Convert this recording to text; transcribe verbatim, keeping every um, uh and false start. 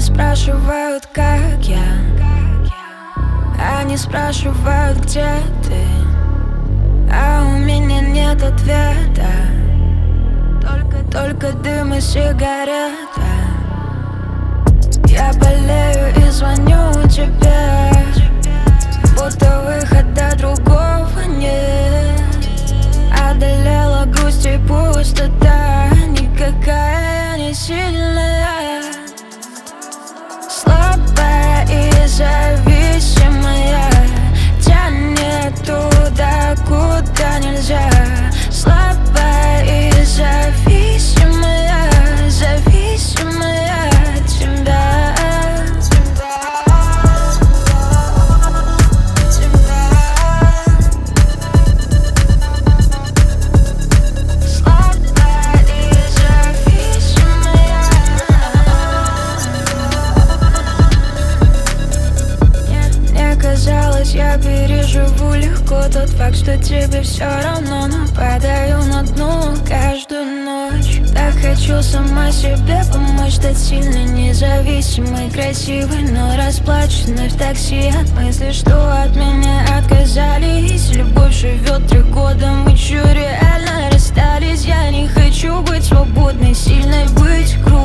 спрашивают, как я. Они спрашивают, где ты, а у меня нет ответа. Только, только дым и сигарета. Я болею и звоню тебе, будто выхода другого нет. Одолела грусть и пустота, никакая не сильная, слабая и зависимая, тянет туда, куда нельзя. Слабая и зависимая, зависимая от тебя. Я переживу легко тот факт, что тебе все равно, но падаю на дно каждую ночь. Так хочу сама себе помочь, стать сильной, независимой, красивой, но расплаченной в такси от мысли, что от меня отказались. Любовь живет три года, мы чё реально расстались. Я не хочу быть свободной, сильной, быть крутой.